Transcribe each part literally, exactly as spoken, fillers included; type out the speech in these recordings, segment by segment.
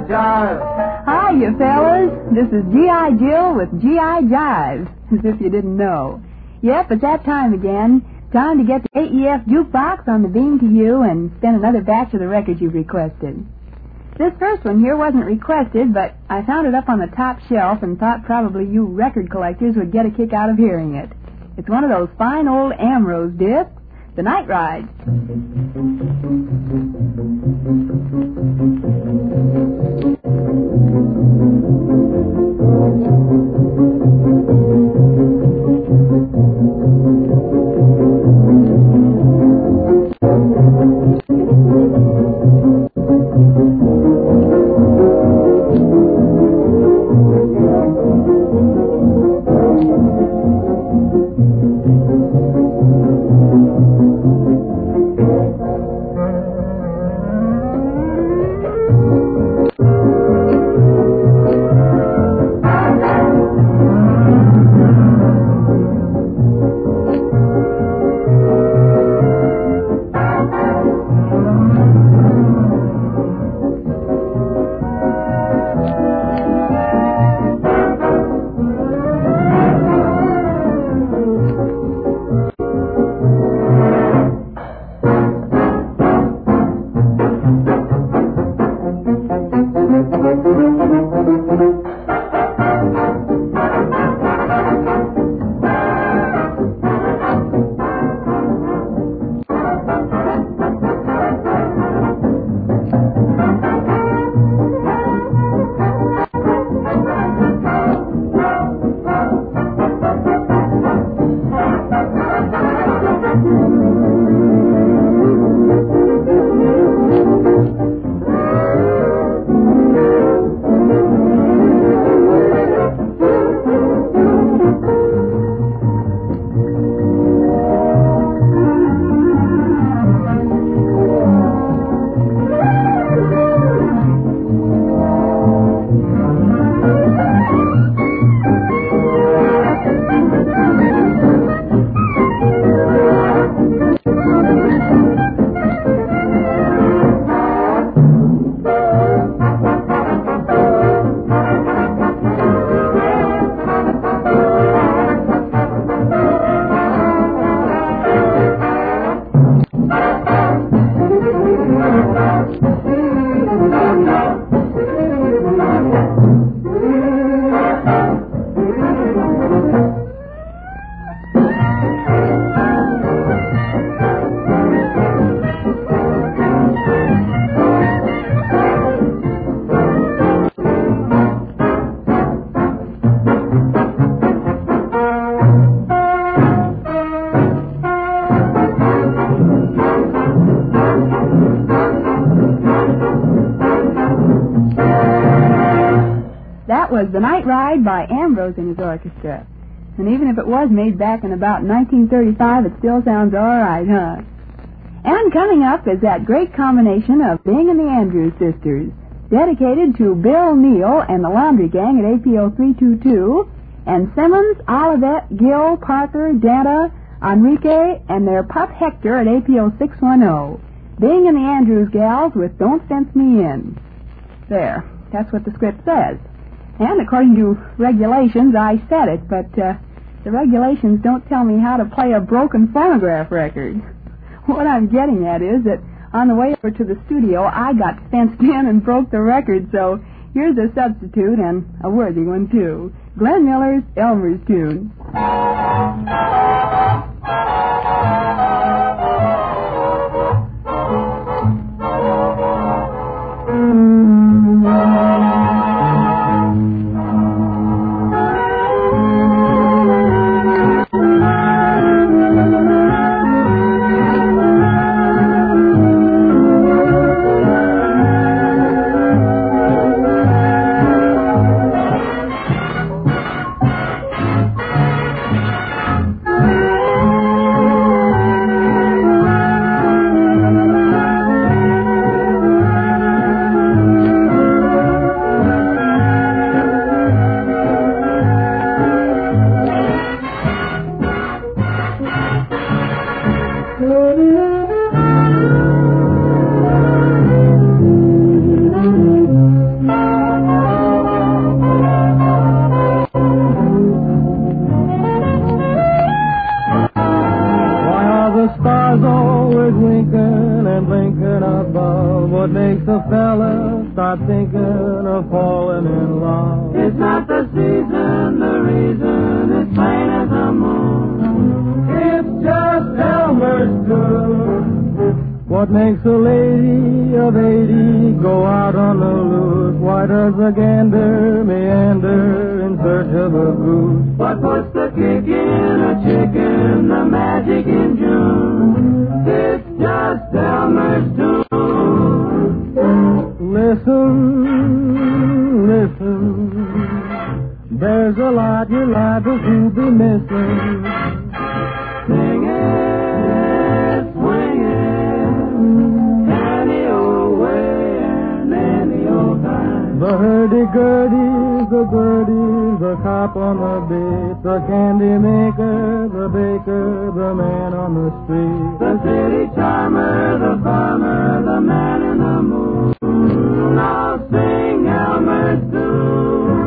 Jive. Hi, you fellas. This is G I. Jill with G I. Jive, as if you didn't know. Yep, it's that time again. Time to get the A E F jukebox on the beam to you and spin another batch of the records you've requested. This first one here wasn't requested, but I found it up on the top shelf and thought probably you record collectors would get a kick out of hearing it. It's one of those fine old Ambrose discs, The Night Ride. That was The Night Ride by Ambrose and his orchestra. And even if it was made back in about nineteen thirty-five, it still sounds all right, huh? And coming up is that great combination of Bing and the Andrews Sisters, dedicated to Bill Neal and the Laundry Gang at A P O three two two, and Simmons, Olivet, Gill, Parker, Danta, Enrique, and their pup Hector at A P O six one zero. Bing and the Andrews Gals with Don't Fence Me In. There, that's what the script says. And according to regulations, I said it, but uh, the regulations don't tell me how to play a broken phonograph record. What I'm getting at is that on the way over to the studio, I got fenced in and broke the record, so here's a substitute, and a worthy one, too. Glenn Miller's Elmer's Tune. stars winking and blinking above. What makes a fella start thinking of falling in love? It's not the season, the reason is plain as the moon. It's just Elmer's tune. What makes a lady of eighty go out on the loose? Why does a gander meander in search of a goose? What puts the kick in a chicken, the magic in June? It's just Elmer's tune. Listen, listen, there's a lot you're liable to be missing. Sing it, swing it, any old way and any old time. The hurdy-gurdy, the birdie, the cop on the beat, the candy maker, the baker, the man on the street, the city charmer, the farmer, the man in the moon. I'll sing Elmer's tune.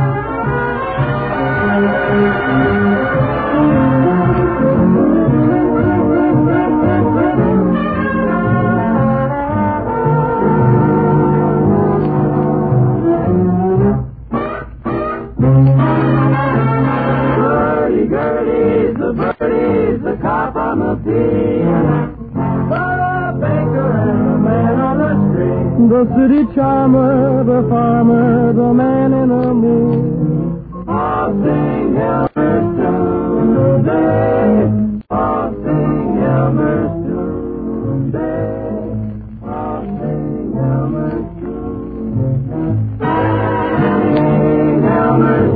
Hurdy-gurdy's the birdies, the cop on the beat, the baker and the man on the street, the city charmer, the farmer, the man in the moon. I'll sing Elmer's tune today. I'll sing Elmer's tune today. I'll sing Elmer's tune. Sing Elmer's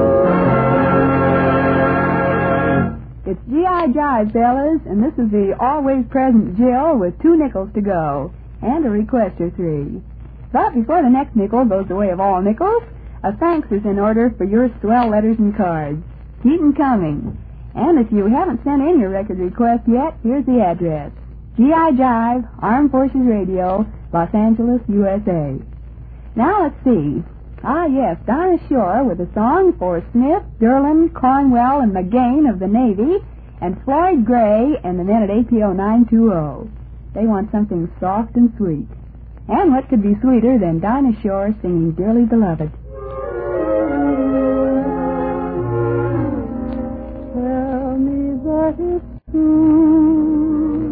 tune. It's G I. Jive, fellas, and this is the always present Jill with two nickels to go, and a request or three. But before the next nickel goes the way of all nickels, a thanks is in order for your swell letters and cards. Keep 'em coming. And if you haven't sent in your record request yet, here's the address. G I. Jive, Armed Forces Radio, Los Angeles, U S A. Now let's see. Ah, yes, Dinah Shore with a song for Smith, Derlin, Cornwell, and McGain of the Navy, and Floyd Gray and the men at A P O nine two zero. They want something soft and sweet. And what could be sweeter than Dinah Shore singing Dearly Beloved? Tell me that it's true.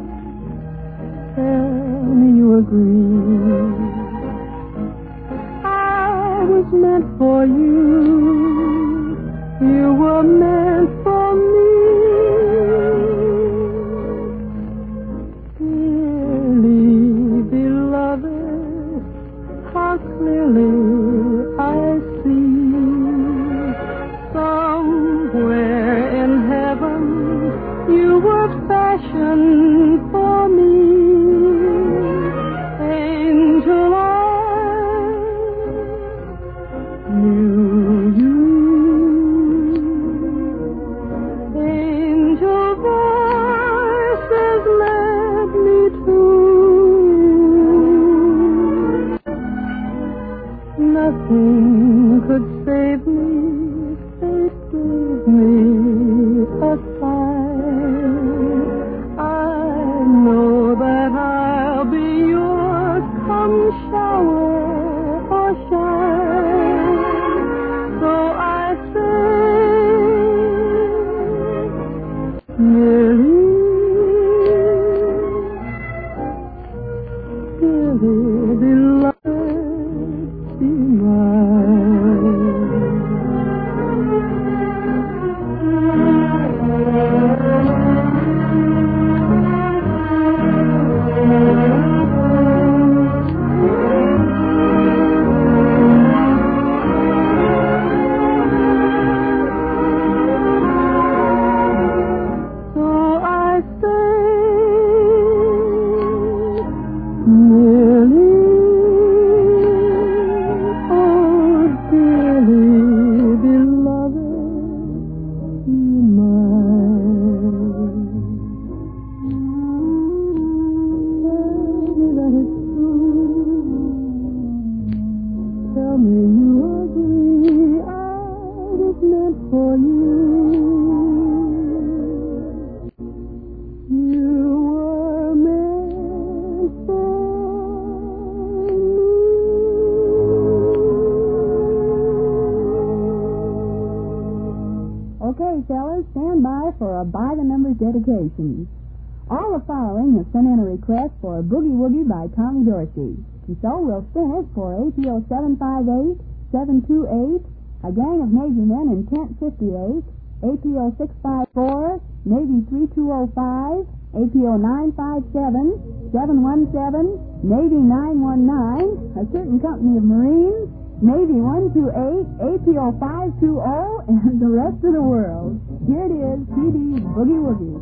Tell me you agree. I was meant for you. You were meant for me. Dearly beloved, how clearly I see. Somewhere in heaven you were fashioned for me. Angel eyes knew you. Angel voices led me to you. Nothing could save me. Fate gave me a sign. I know that I'll be yours come shower or shine. So I say, dearly, dearly beloved, be mine. So I say, nearly a by-the-numbers dedication. All the following have sent in a request for Boogie Woogie by Tommy Dorsey. And so we'll spin it for A P O seven five eight, seven two eight, a gang of Navy men in Tent fifty-eight, A P O six five four, Navy three two oh five, A P O nine five seven, seven one seven, Navy nine one nine, a certain company of Marines, Navy one two eight, A P O five two oh, and the rest of the world. Here it is, T D's Boogie Woogie.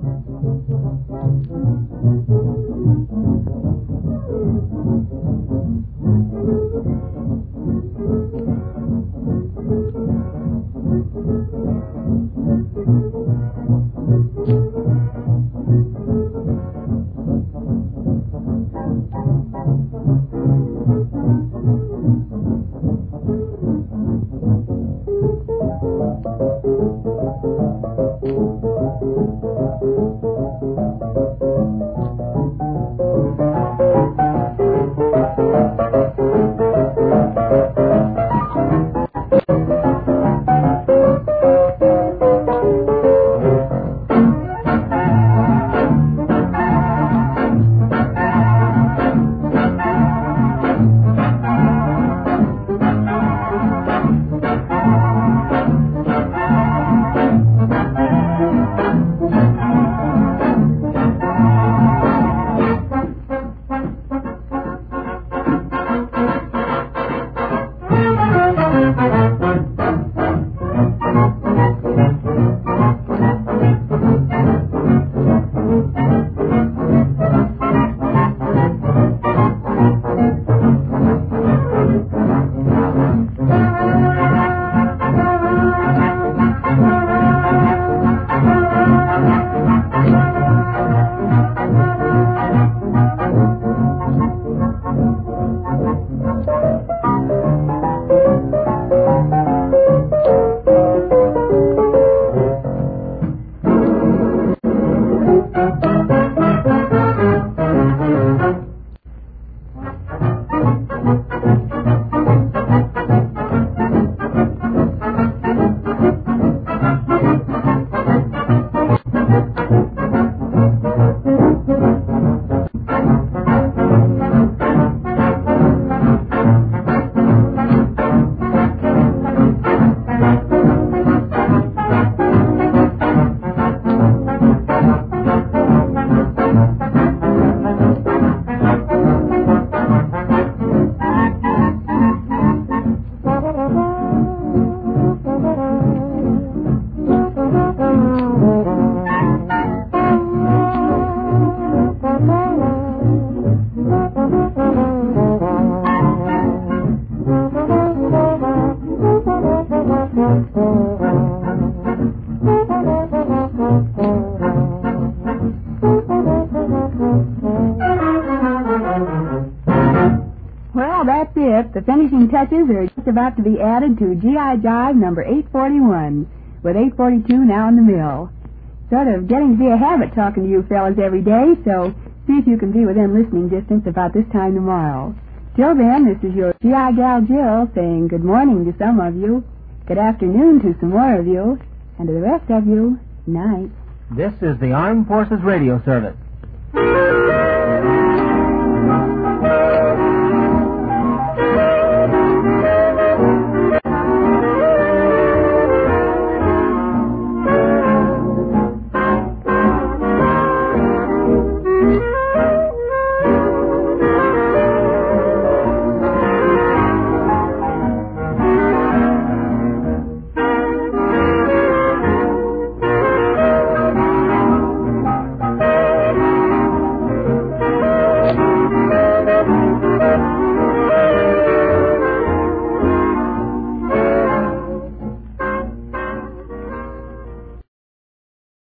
Well, that's it. The finishing touches are just about to be added to G I. Jive number eight forty-one, with eight forty-two now in the mill. Sort of getting to be a habit talking to you fellas every day, so see if you can be within listening distance about this time tomorrow. Till then, this is your G I. Gal Jill saying good morning to some of you, good afternoon to some more of you, and to the rest of you, night. This is the Armed Forces Radio Service.